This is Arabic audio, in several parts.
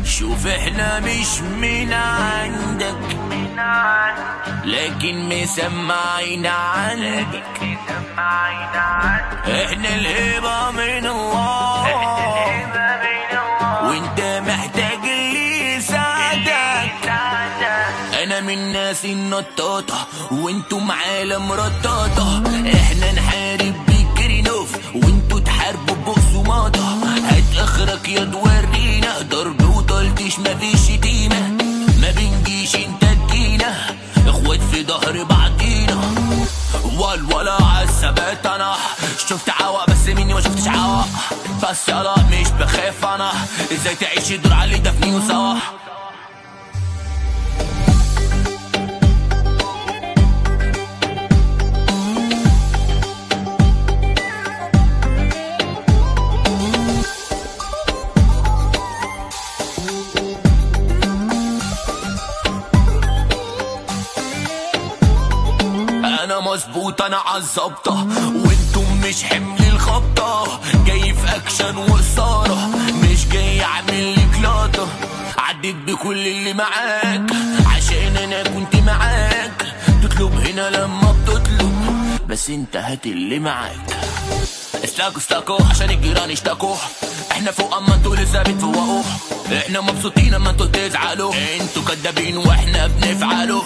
شوف احنا مش من عندك لكن مسمعين عنك. احنا الهبة من الله وانت محتاج اللي يساعدك. انا من ناس النطاطة وانتم عالم رطاطة. احنا نحارب بكرينوف وانتوا تحاربوا بقسماطة. هات اخرك يا تورينا ضرب وطلتش مفيش شتيمة. ما بنجيش انت تجينا اخوات في ظهر بعضينا. ولا عالثبات انا شفت عوق بس مني ما شفتش عوق. بس يلا مش بخاف انا ازاي تعيش الدور علي دفني وسوا. انا مظبوط انا عالظبطة وانتم مش حمل الخبطة. جاي في اكشن واثارة مش جاي اعمل لك لاطة. عديت بكل اللي معاك عشان انا كنت معاك. تطلب هنا لما بتطلب بس انت هات اللي معاك. استاكوا عشان الجيران اشتكوا. احنا فوق اما انتوا لسه بتفوقوا. احنا مبسوطين اما انتوا تزعلوا. انتوا كدابين واحنا بنفعلوا.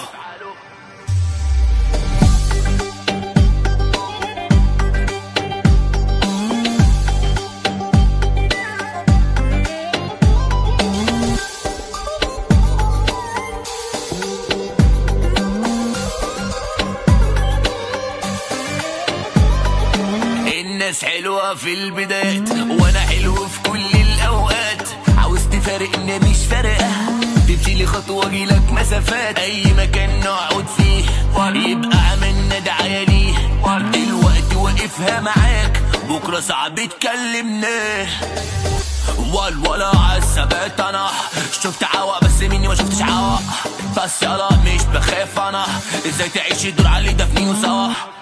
الناس حلوة في البدايات وانا حلو في كل الاوقات. عاوز تفارقني مش فارقة تمشي لي خطوة اجيلك مسافات. اي مكان نقعد فيه يبقى عملنا دعاية ليه. دلوقتي واقفها معاك بكرة صعب تكلمناه. ولا عالثبات انا شفت عوق بس مني ما شفتش عوق. بس يلا مش بخاف انا ازاي تعيش الدور علي دفني وسوا.